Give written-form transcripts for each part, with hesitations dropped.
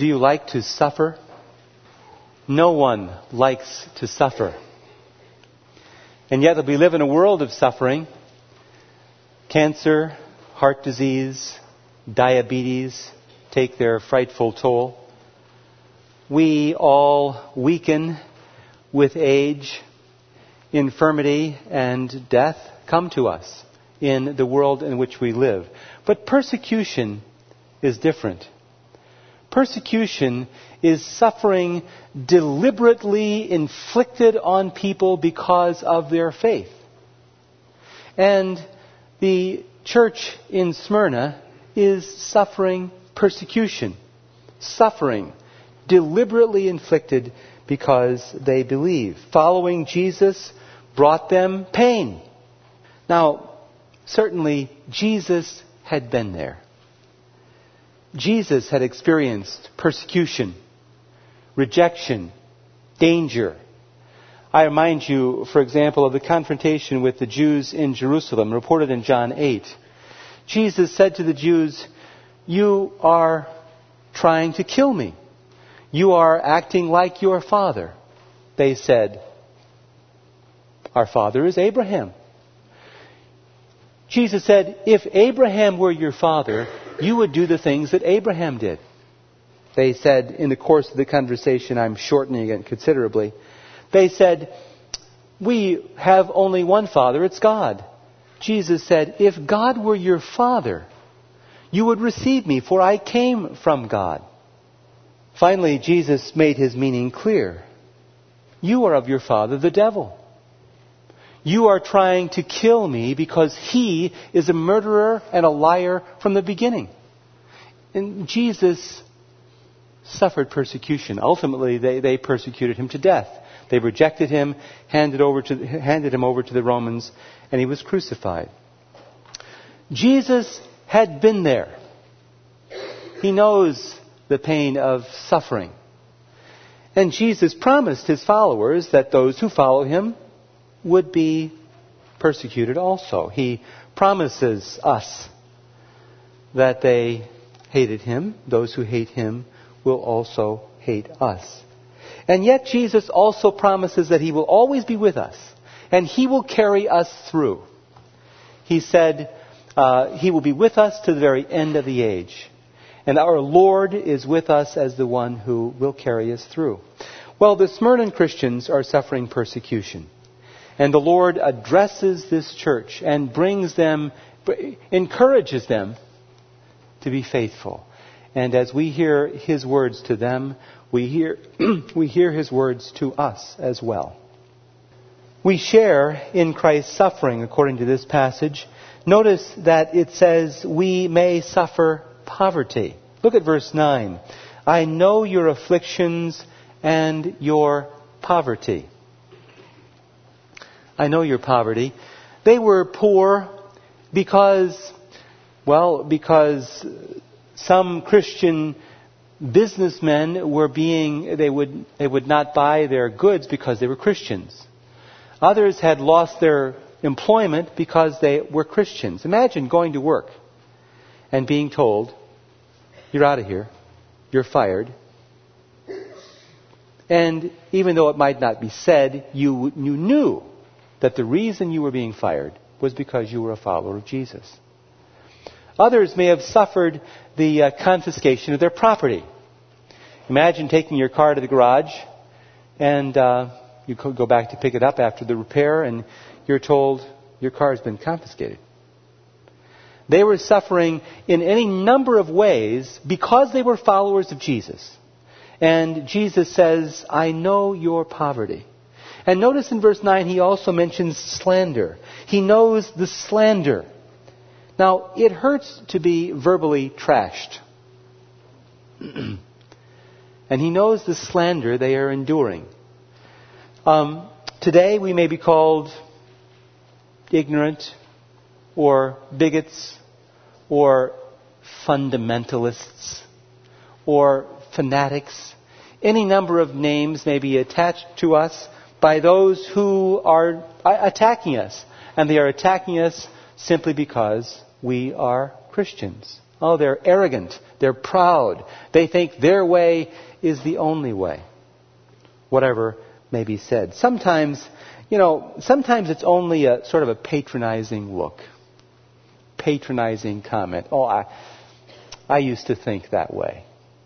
Do you like to suffer? No one likes to suffer. And yet we live in a world of suffering. Cancer, heart disease, diabetes take their frightful toll. We all weaken with age. Infirmity and death come to us in the world in which we live. But persecution is different. Persecution is suffering deliberately inflicted on people because of their faith. And the church in Smyrna is suffering persecution. Suffering deliberately inflicted because they believe. Following Jesus brought them pain. Now, certainly Jesus had been there. Jesus had experienced persecution, rejection, danger. I remind you, for example, of the confrontation with the Jews in Jerusalem, reported in John 8. Jesus said to the Jews, "You are trying to kill me. You are acting like your father." They said, "Our father is Abraham." Jesus said, "If Abraham were your father, you would do the things that Abraham did." They said, in the course of the conversation, I'm shortening it considerably, they said, "We have only one Father, it's God." Jesus said, "If God were your Father, you would receive me, for I came from God." Finally, Jesus made his meaning clear. You are of your father, the devil. You are trying to kill me because he is a murderer and a liar from the beginning. And Jesus suffered persecution. Ultimately, they persecuted him to death. They rejected him, handed him over to the Romans, and he was crucified. Jesus had been there. He knows the pain of suffering. And Jesus promised his followers that those who follow him would be persecuted also. He promises us that they hated him. Those who hate him will also hate us. And yet Jesus also promises that he will always be with us, and he will carry us through. He said he will be with us to the very end of the age. And our Lord is with us as the one who will carry us through. Well, the Smyrna Christians are suffering persecution. And the Lord addresses this church and encourages them to be faithful. And as we hear his words to them, we hear his words to us as well. We share in Christ's suffering according to this passage. Notice that it says we may suffer poverty. Look at verse 9. I know your afflictions and your poverty. I know your poverty. They were poor because some Christian businessmen they would not buy their goods because they were Christians. Others had lost their employment because they were Christians. Imagine going to work and being told, "You're out of here. You're fired." And even though it might not be said, you knew that the reason you were being fired was because you were a follower of Jesus. Others may have suffered the confiscation of their property. Imagine taking your car to the garage and you go back to pick it up after the repair and you're told your car has been confiscated. They were suffering in any number of ways because they were followers of Jesus. And Jesus says, I know your poverty. And notice in verse 9, he also mentions slander. He knows the slander. Now, it hurts to be verbally trashed. And he knows the slander they are enduring. Today, we may be called ignorant or bigots or fundamentalists or fanatics. Any number of names may be attached to us by those who are attacking us. And they are attacking us simply because we are Christians. Oh, they're arrogant. They're proud. They think their way is the only way. Whatever may be said. Sometimes it's only a sort of a patronizing look. Patronizing comment. Oh, I used to think that way.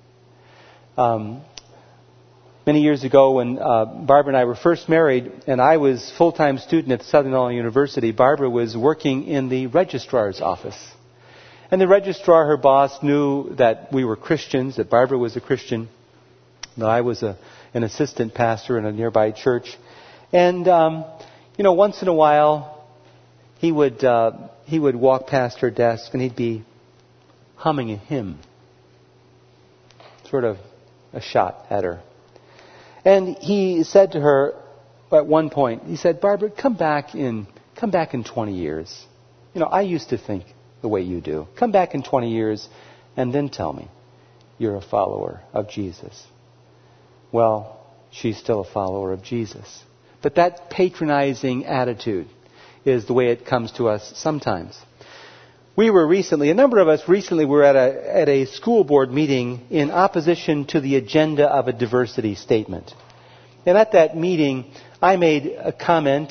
Many years ago when Barbara and I were first married and I was full-time student at Southern Illinois University, Barbara was working in the registrar's office. And the registrar, her boss, knew that we were Christians, that Barbara was a Christian, that I was an assistant pastor in a nearby church. And, once in a while, he would walk past her desk and he'd be humming a hymn. Sort of a shot at her. And he said to her at one point, he said, Barbara, come back in 20 years. I used to think the way you do. Come back in 20 years and then tell me you're a follower of Jesus. Well, she's still a follower of Jesus. But that patronizing attitude is the way it comes to us sometimes. A number of us recently were at a school board meeting in opposition to the agenda of a diversity statement. And at that meeting, I made a comment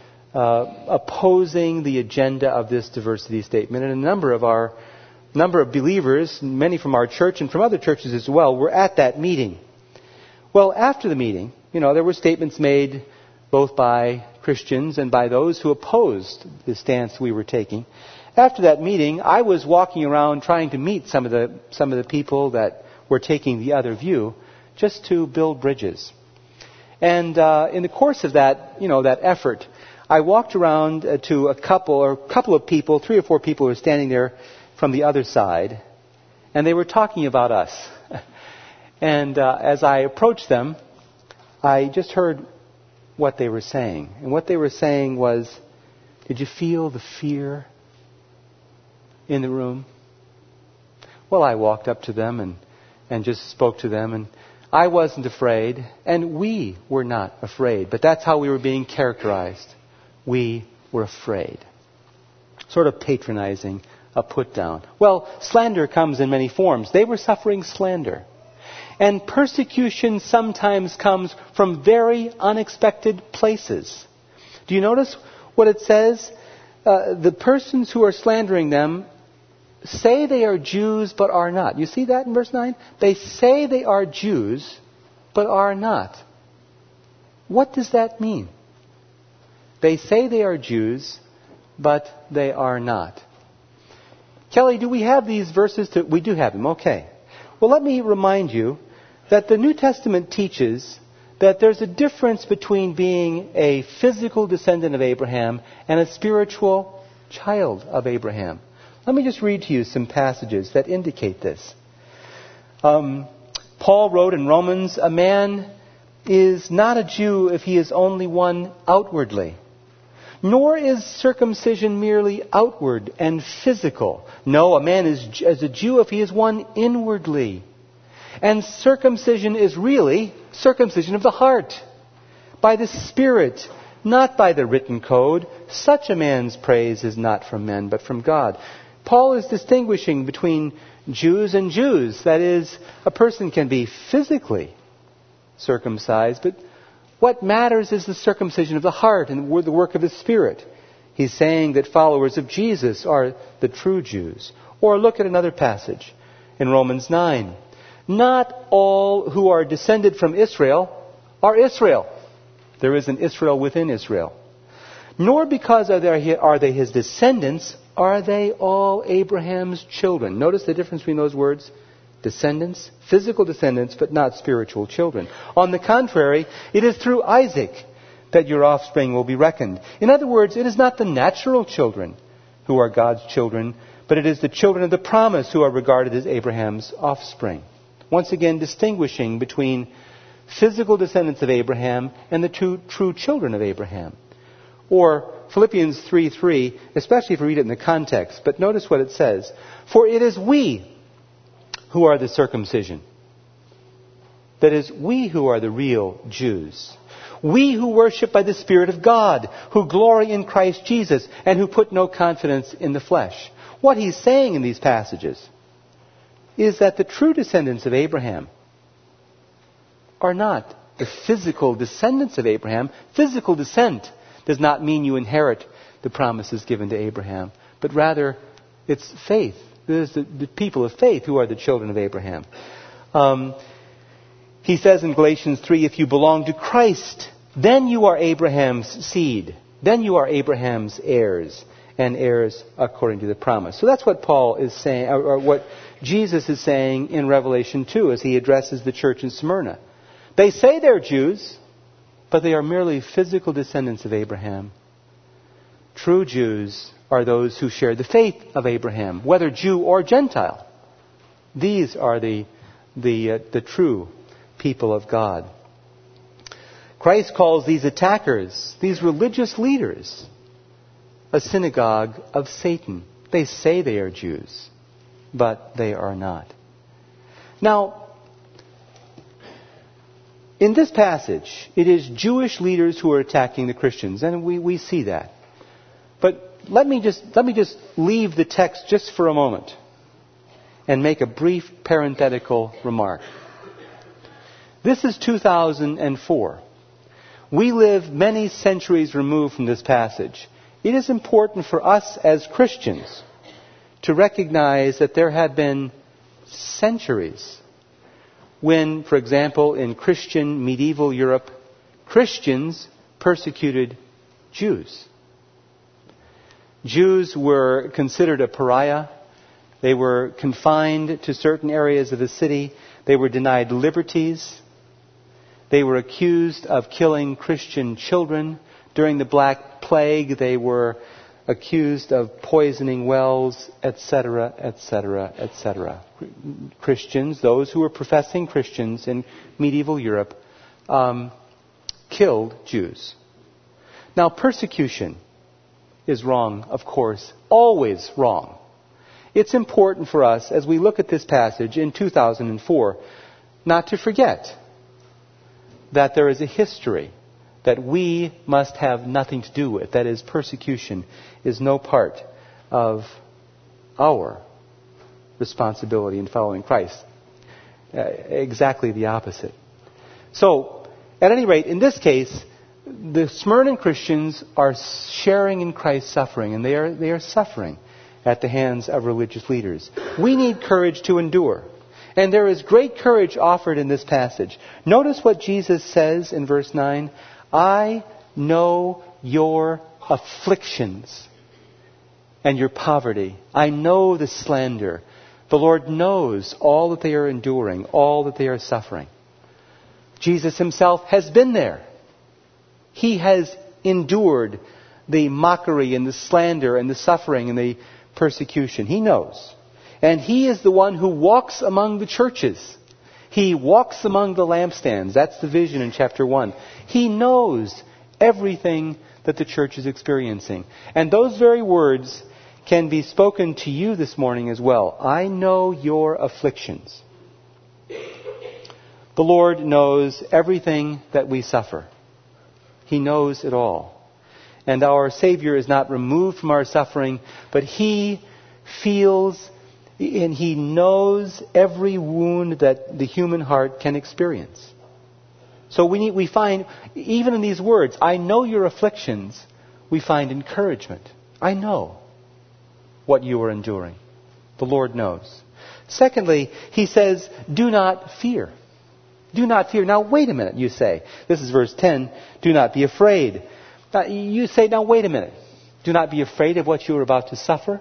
opposing the agenda of this diversity statement. And a number of believers, many from our church and from other churches as well, were at that meeting. Well, after the meeting, there were statements made both by Christians and by those who opposed the stance we were taking. After that meeting, I was walking around trying to meet some of the people that were taking the other view, just to build bridges. And in the course of that effort, I walked around to a couple of people, 3 or 4 people who were standing there from the other side, and they were talking about us. And as I approached them, I just heard what they were saying. And what they were saying was, did you feel the fear in the room? Well, I walked up to them and just spoke to them, and I wasn't afraid, and we were not afraid. But that's how we were being characterized. We were afraid. Sort of patronizing, a put down. Well, slander comes in many forms. They were suffering slander. And persecution sometimes comes from very unexpected places. Do you notice what it says? The persons who are slandering them say they are Jews but are not. You see that in verse 9? They say they are Jews but are not. What does that mean? They say they are Jews but they are not. Kelly, do we have these verses? We do have them. Okay. Well, let me remind you that the New Testament teaches that there's a difference between being a physical descendant of Abraham and a spiritual child of Abraham. Let me just read to you some passages that indicate this. Paul wrote in Romans, a man is not a Jew if he is only one outwardly. Nor is circumcision merely outward and physical. No, a man is as a Jew if he is one inwardly. And circumcision is really circumcision of the heart, by the Spirit, not by the written code. Such a man's praise is not from men, but from God. Paul is distinguishing between Jews and Jews. That is, a person can be physically circumcised, but what matters is the circumcision of the heart and the work of the Spirit. He's saying that followers of Jesus are the true Jews. Or look at another passage in Romans 9. Not all who are descended from Israel are Israel. There is an Israel within Israel. Nor because are they his descendants, are they all Abraham's children. Notice the difference between those words. Descendants, physical descendants, but not spiritual children. On the contrary, it is through Isaac that your offspring will be reckoned. In other words, it is not the natural children who are God's children, but it is the children of the promise who are regarded as Abraham's offspring. Once again, distinguishing between physical descendants of Abraham and the two true children of Abraham. Or Philippians 3:3, especially if you read it in the context. But notice what it says. For it is we who are the circumcision. That is, we who are the real Jews. We who worship by the Spirit of God, who glory in Christ Jesus, and who put no confidence in the flesh. What he's saying in these passages is that the true descendants of Abraham are not the physical descendants of Abraham. Physical descent does not mean you inherit the promises given to Abraham, but rather it's faith. There's the people of faith who are the children of Abraham. He says in Galatians 3, if you belong to Christ, then you are Abraham's seed. Then you are Abraham's heirs, and heirs according to the promise. So that's what Paul is saying, or what Jesus is saying in Revelation 2 as he addresses the church in Smyrna. They say they're Jews, but they are merely physical descendants of Abraham. True Jews are those who share the faith of Abraham, whether Jew or Gentile. These are the true people of God. Christ calls these attackers, these religious leaders, a synagogue of Satan. They say they are Jews, but they are not. Now, in this passage, it is Jewish leaders who are attacking the Christians, and we see that. But let me just leave the text just for a moment and make a brief parenthetical remark. This is 2004. We live many centuries removed from this passage. It is important for us as Christians to recognize that there have been centuries when, for example, in Christian medieval Europe, Christians persecuted Jews. Jews were considered a pariah. They were confined to certain areas of the city. They were denied liberties. They were accused of killing Christian children. During the Black Plague, they were accused of poisoning wells, etc., etc., etc. Christians, those who were professing Christians in medieval Europe, killed Jews. Now, persecution is wrong, of course, always wrong. It's important for us, as we look at this passage in 2004, not to forget that there is a history that we must have nothing to do with. That is, persecution is no part of our responsibility in following Christ. Exactly the opposite. So, at any rate, in this case, the Smyrna Christians are sharing in Christ's suffering, and they are suffering at the hands of religious leaders. We need courage to endure. And there is great courage offered in this passage. Notice what Jesus says in verse 9. I know your afflictions and your poverty. I know the slander. The Lord knows all that they are enduring, all that they are suffering. Jesus himself has been there. He has endured the mockery and the slander and the suffering and the persecution. He knows. And he is the one who walks among the churches. He walks among the lampstands. That's the vision in chapter 1. He knows everything that the church is experiencing. And those very words can be spoken to you this morning as well. I know your afflictions. The Lord knows everything that we suffer. He knows it all. And our Savior is not removed from our suffering, but He feels and He knows every wound that the human heart can experience. So we find, even in these words, I know your afflictions, we find encouragement. I know what you are enduring. The Lord knows. Secondly, He says, do not fear. Do not fear. Now, wait a minute, you say. This is verse 10. Do not be afraid. Now, you say, now, wait a minute. Do not be afraid of what you are about to suffer.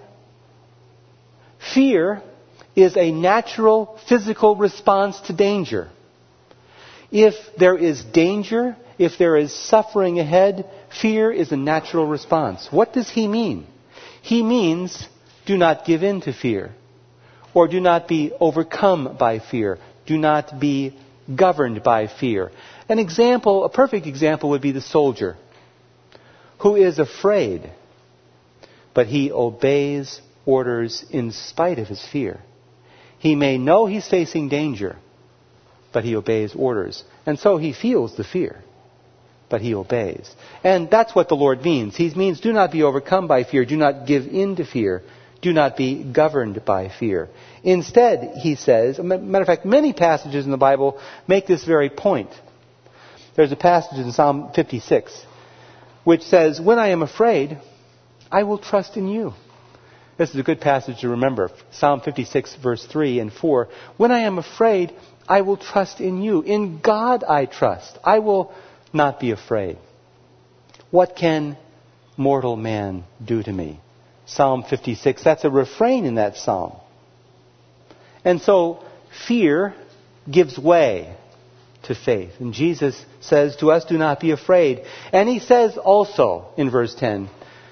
Fear is a natural physical response to danger. If there is danger, if there is suffering ahead, fear is a natural response. What does He mean? He means, do not give in to fear. Or do not be overcome by fear. Do not be governed by fear. A perfect example would be the soldier who is afraid, but he obeys orders in spite of his fear. He may know he's facing danger, but he obeys orders. And so he feels the fear, but he obeys. And that's what the Lord means. He means, do not be overcome by fear. Do not give in to fear. Do not be governed by fear. Instead, he says, matter of fact, many passages in the Bible make this very point. There's a passage in Psalm 56 which says, when I am afraid, I will trust in you. This is a good passage to remember. Psalm 56 verse 3 and 4. When I am afraid, I will trust in you. In God I trust. I will not be afraid. What can mortal man do to me? Psalm 56, that's a refrain in that psalm. And so fear gives way to faith. And Jesus says to us, do not be afraid. And he says also in verse 10,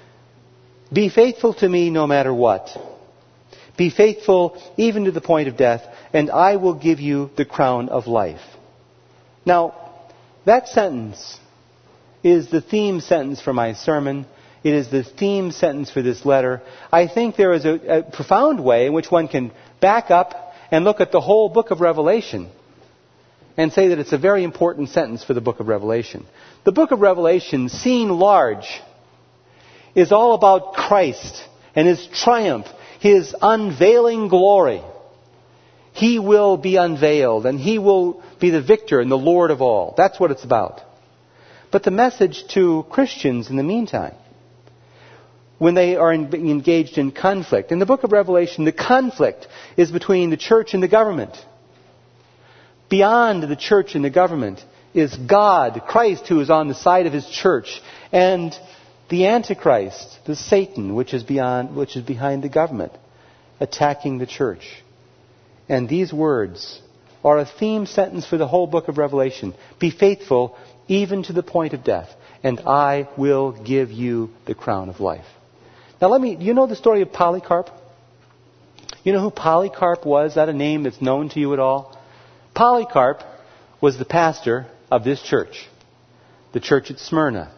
be faithful to me no matter what. Be faithful even to the point of death, and I will give you the crown of life. Now, that sentence is the theme sentence for my sermon. It is the theme sentence for this letter. I think there is a profound way in which one can back up and look at the whole book of Revelation and say that it's a very important sentence for the book of Revelation. The book of Revelation, seen large, is all about Christ and His triumph, His unveiling glory. He will be unveiled and He will be the victor and the Lord of all. That's what it's about. But the message to Christians in the meantime, when they are engaged in conflict. In the book of Revelation, the conflict is between the church and the government. Beyond the church and the government is God, Christ, who is on the side of His church, and the Antichrist, the Satan, which is behind the government, attacking the church. And these words are a theme sentence for the whole book of Revelation. Be faithful even to the point of death, and I will give you the crown of life. Now you know the story of Polycarp? You know who Polycarp was? Is that a name that's known to you at all? Polycarp was the pastor of this church, the church at Smyrna.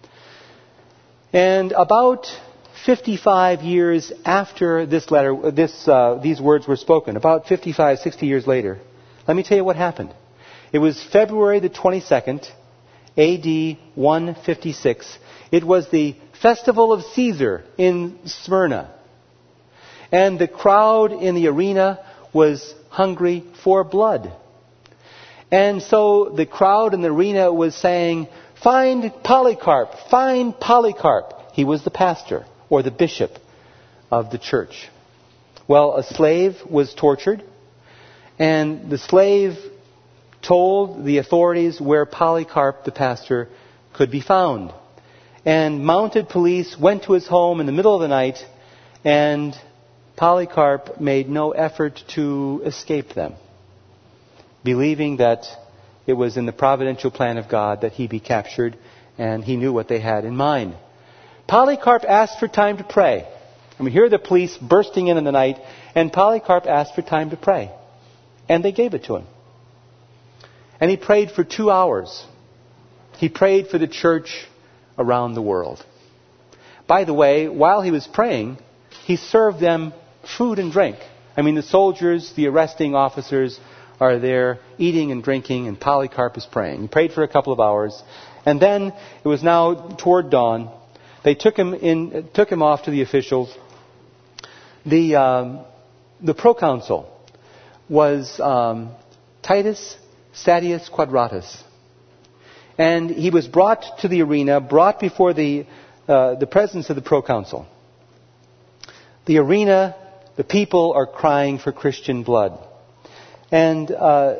And about 55 years after this letter, these words were spoken, about 55, 60 years later, let me tell you what happened. It was February the 22nd, AD 156. It was the festival of Caesar in Smyrna. And the crowd in the arena was hungry for blood. And so the crowd in the arena was saying, find Polycarp, find Polycarp. He was the pastor or the bishop of the church. Well, a slave was tortured, and the slave told the authorities where Polycarp, the pastor, could be found. And mounted police went to his home in the middle of the night, and Polycarp made no effort to escape them, believing that it was in the providential plan of God that he be captured, and he knew what they had in mind. Polycarp asked for time to pray. And we hear the police bursting in the night, and Polycarp asked for time to pray. And they gave it to him. And he prayed for 2 hours. He prayed for the church around the world. By the way, while he was praying, he served them food and drink. I mean, the soldiers, the arresting officers are there eating and drinking, and Polycarp is praying. He prayed for a couple of hours. And then it was now toward dawn. They took him off to the officials. The proconsul was Titus Sadius Quadratus. And he was brought to the arena, brought before the presence of the proconsul. The arena, the people are crying for Christian blood. And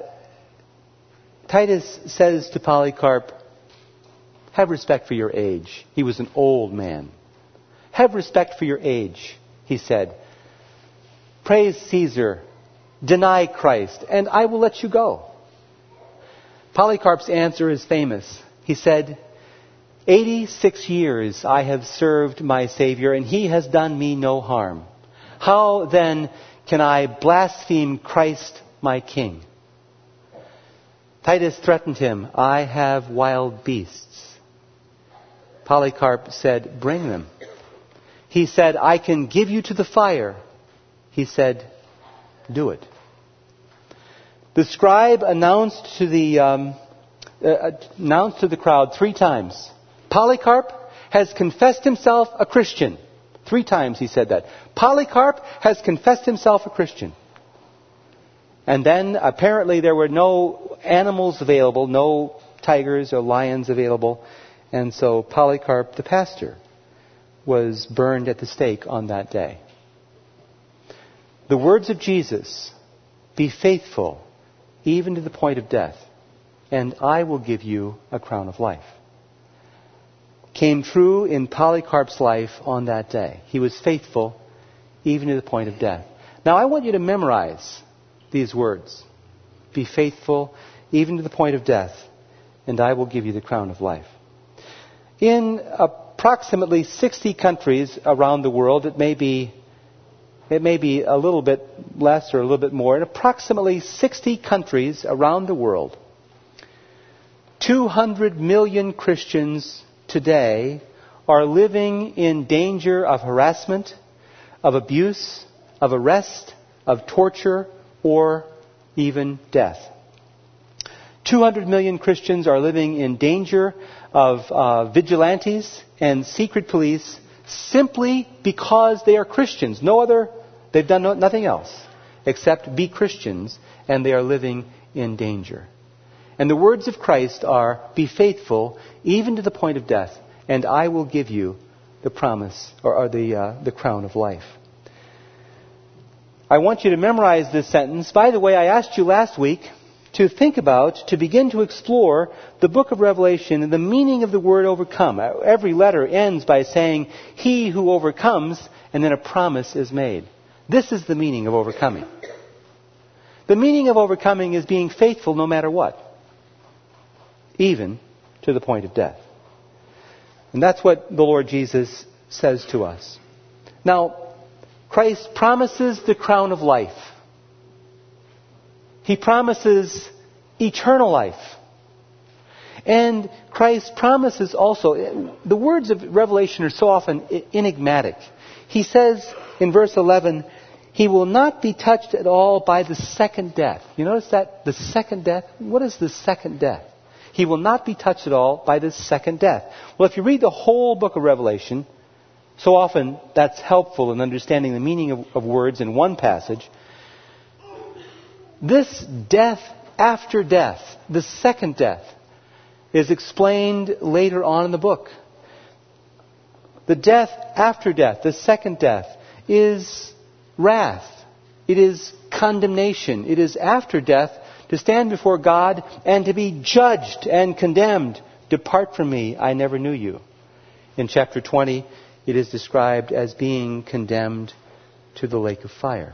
Titus says to Polycarp, have respect for your age. He was an old man. Have respect for your age, he said. Praise Caesar, deny Christ, and I will let you go. Polycarp's answer is famous. He said, 86 years I have served my Savior, and He has done me no harm. How then can I blaspheme Christ my King? Titus threatened him, I have wild beasts. Polycarp said, bring them. He said, I can give you to the fire. He said, do it. The scribe announced to the crowd 3 times, Polycarp has confessed himself a Christian. 3 times he said that. Polycarp has confessed himself a Christian. And then apparently there were no animals available, no tigers or lions available. And so Polycarp, the pastor, was burned at the stake on that day. The words of Jesus, be faithful even to the point of death, and I will give you a crown of life, came true in Polycarp's life on that day. He was faithful even to the point of death. Now I want you to memorize these words. Be faithful even to the point of death, and I will give you the crown of life. In approximately 60 countries around the world, it may be a little bit less or a little bit more. In approximately 60 countries around the world, 200 million Christians today are living in danger of harassment, of abuse, of arrest, of torture, or even death. 200 million Christians are living in danger of vigilantes and secret police simply because they are Christians. They've done nothing else except be Christians, and they are living in danger. And the words of Christ are, be faithful even to the point of death, and I will give you the promise or the crown of life. I want you to memorize this sentence. By the way, I asked you last week to begin to explore the book of Revelation and the meaning of the word overcome. Every letter ends by saying, he who overcomes, and then a promise is made. This is the meaning of overcoming. The meaning of overcoming is being faithful no matter what, even to the point of death. And that's what the Lord Jesus says to us. Now, Christ promises the crown of life. He promises eternal life. And Christ promises also, the words of Revelation are so often enigmatic. He says in verse 11, he will not be touched at all by the second death. You notice that? The second death? What is the second death? He will not be touched at all by the second death. Well, if you read the whole book of Revelation, so often that's helpful in understanding the meaning of words in one passage. This death after death, the second death, is explained later on in the book. The death after death, the second death, is wrath. It is condemnation. It is after death to stand before God and to be judged and condemned. Depart from me, I never knew you. In chapter 20, it is described as being condemned to the lake of fire.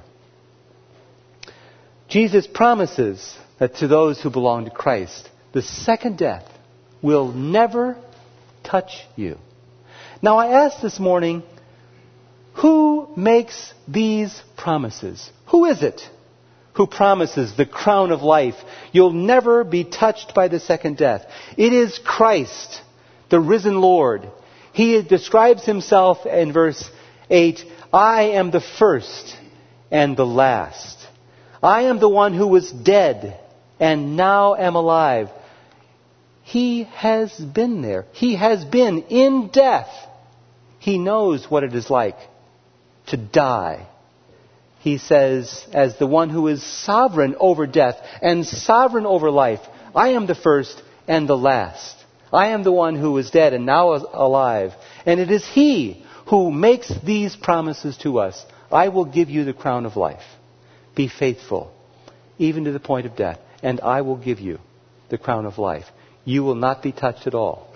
Jesus promises that to those who belong to Christ, the second death will never touch you. Now I asked this morning, who makes these promises? Who is it who promises the crown of life? You'll never be touched by the second death. It is Christ, the risen Lord. He describes himself in verse 8, I am the first and the last. I am the one who was dead and now am alive. He has been there. He has been in death. He knows what it is like to die. He says, as the one who is sovereign over death and sovereign over life, I am the first and the last. I am the one who was dead and now alive. And it is He who makes these promises to us. I will give you the crown of life. Be faithful, even to the point of death, and I will give you the crown of life. You will not be touched at all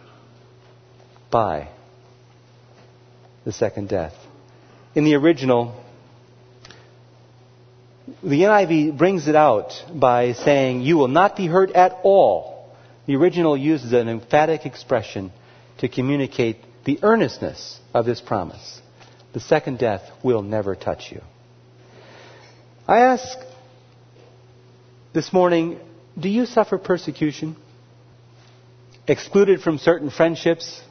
by the second death. In the original, the NIV brings it out by saying, you will not be hurt at all. The original uses an emphatic expression to communicate the earnestness of this promise. The second death will never touch you. I ask this morning, do you suffer persecution? Excluded from certain friendships?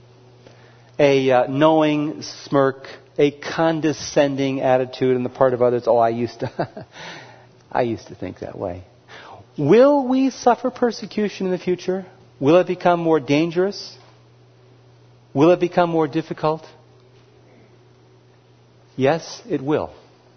A knowing smirk? A condescending attitude on the part of others? Oh, I used to think that way. Will we suffer persecution in the future? Will it become more dangerous? Will it become more difficult? Yes, it will.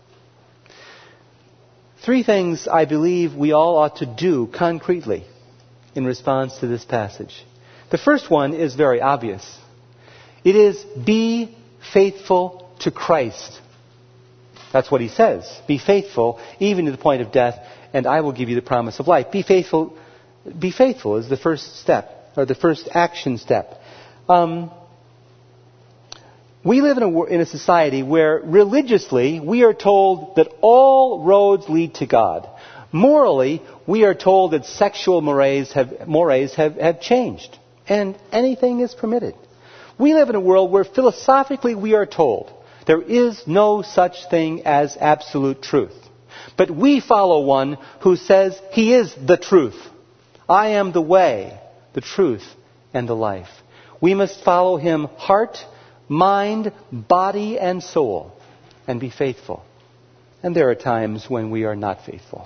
3 things I believe we all ought to do concretely in response to this passage. The first one is very obvious. It is be faithful to Christ. That's what he says. Be faithful even to the point of death, and I will give you the promise of life. Be faithful. Be faithful is the first step, or the first action step. We live in a society where religiously we are told that all roads lead to God. Morally, we are told that sexual mores have changed, and anything is permitted. We live in a world where philosophically we are told there is no such thing as absolute truth. But we follow one who says he is the truth. I am the way, the truth, and the life. We must follow him heart, mind, body, and soul, and be faithful. And there are times when we are not faithful.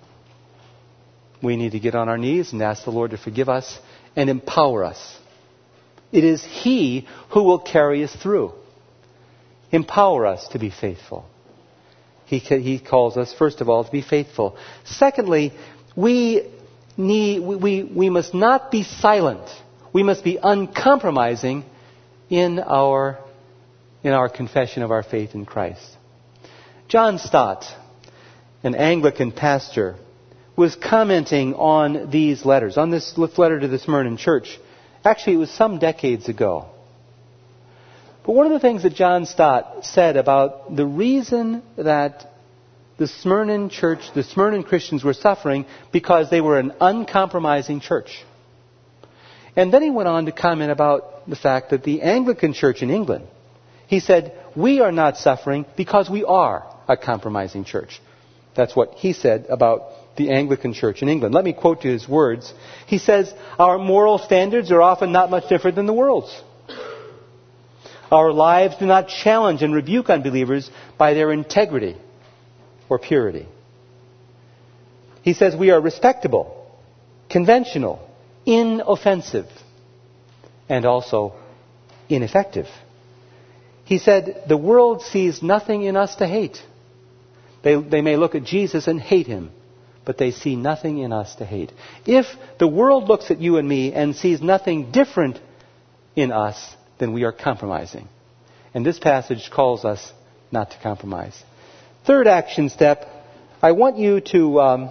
We need to get on our knees and ask the Lord to forgive us and empower us. It is he who will carry us through. Empower us to be faithful. He calls us, first of all, to be faithful. Secondly, we must not be silent. We must be uncompromising in our confession of our faith in Christ. John Stott, an Anglican pastor, was commenting on these letters, on this letter to the Smyrna church. Actually, it was some decades ago. But one of the things that John Stott said about the reason that the Smyrna church, the Smyrna Christians were suffering, because they were an uncompromising church. And then he went on to comment about the fact that the Anglican church in England, he said, we are not suffering because we are a compromising church. That's what he said about the Anglican church in England. Let me quote to his words. He says, our moral standards are often not much different than the world's. Our lives do not challenge and rebuke unbelievers by their integrity or purity. He says we are respectable, conventional, inoffensive, and also ineffective. He said the world sees nothing in us to hate. They may look at Jesus and hate him, but they see nothing in us to hate. If the world looks at you and me and sees nothing different in us, then we are compromising. And this passage calls us not to compromise. Third action step, I want you to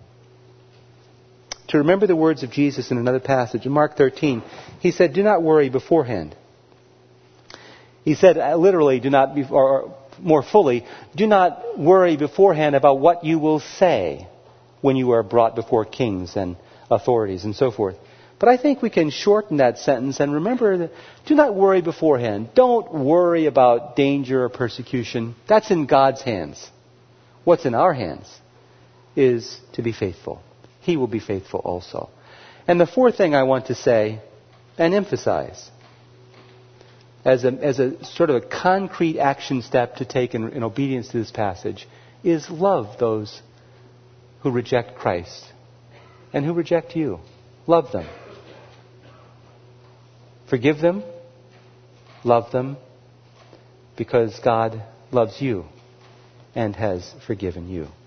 remember the words of Jesus in another passage. In Mark 13, he said, do not worry beforehand. He said, literally, or more fully, do not worry beforehand about what you will say when you are brought before kings and authorities and so forth. But I think we can shorten that sentence and remember that do not worry beforehand. Don't worry about danger or persecution. That's in God's hands. What's in our hands is to be faithful. He will be faithful also. And the fourth thing I want to say and emphasize as a sort of a concrete action step to take in obedience to this passage is love those who reject Christ and who reject you. Love them. Forgive them. Love them. Because God loves you and has forgiven you.